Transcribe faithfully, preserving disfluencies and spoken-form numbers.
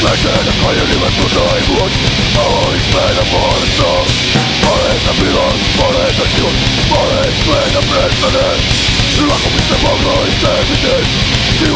Myślę, że konie nie ma tutaj młodzi Mogliśmy na Polsce Pole za miłość, pole za ślub Pole złe na prędzone Lakomy se mogą i chcę widzieć